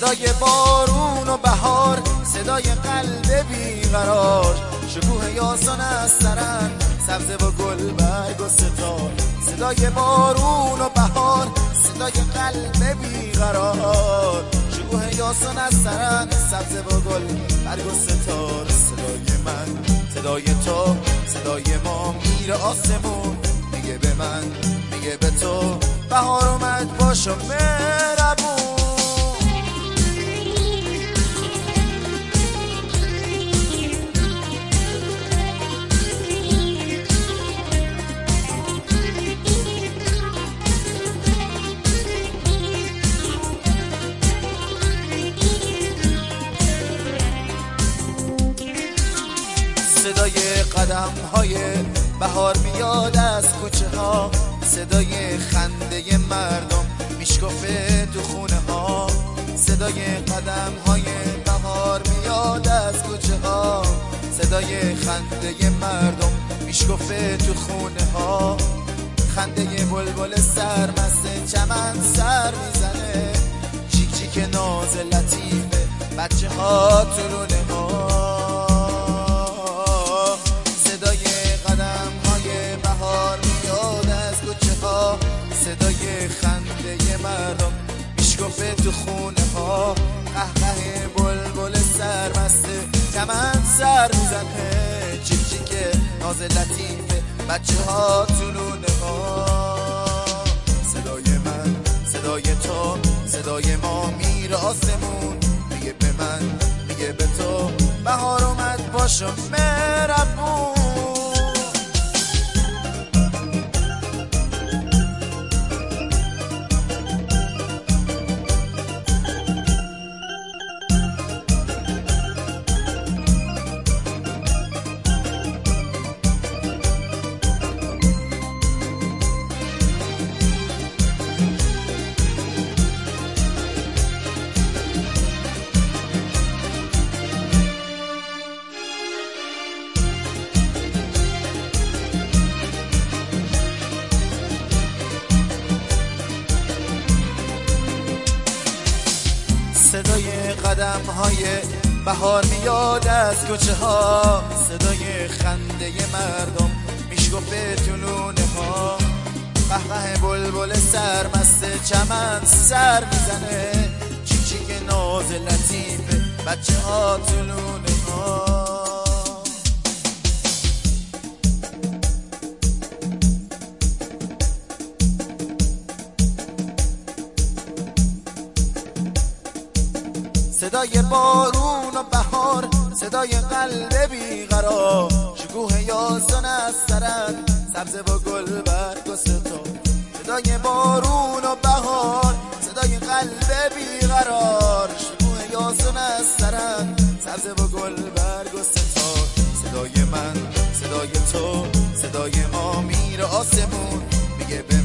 صدای بارون و بهار، صدای قلب بیقرار، شکوه یاسان از سرن، سبزه و گل برگ و ستار. صدای بارون و بهار، صدای قلب بیقرار، شکوه یاسان از سرن، سبزه و گل برگ و ستار. صدای من، صدای تو، صدای ما میره آسمون، میگه به من، میگه به تو بهار اومد باشو مهربون. صدای قدم های بهار میاد از کوچه ها، صدای خنده مردم میشکفه تو خونه ها. صدای قدم های بهار میاد از کوچه ها، صدای خنده مردم میشکفه تو خونه ها. خنده بلبل سرمست چمن سر میزنه، چیک چیک ناز لطیفه بچه ها تو لونه ها. صدای خنده مردم میشکفه تو خونه ها، قهقه بلبل سرمسته چمن سر میزنه، چیک چیک ناز لطیفه بچه ها تو لونه ها. صدای من، صدای تو، صدای ما میره آسمون، میگه به من، میگه به تو بهار اومد باشو مهربون. صدای قدم های بهار میاد از کوچه ها، صدای خنده مردم میشکفه تو لونه ها. قهقه بلبل سرمست چمن سر میزنه، چیک چیک ناز لطیفه بچه ها تو لونه ها. صدای بارون و بهار، صدای قلب بیقرار، شکوه یاسان از سرن، سبزه و گل برگ و ستار. صدای بارون و بهار، صدای قلب بیقرار، شکوه یاسان از سرن، سبزه و گل برگ و ستار. صدای من، صدای تو، صدای ما میره آسمون، میگه به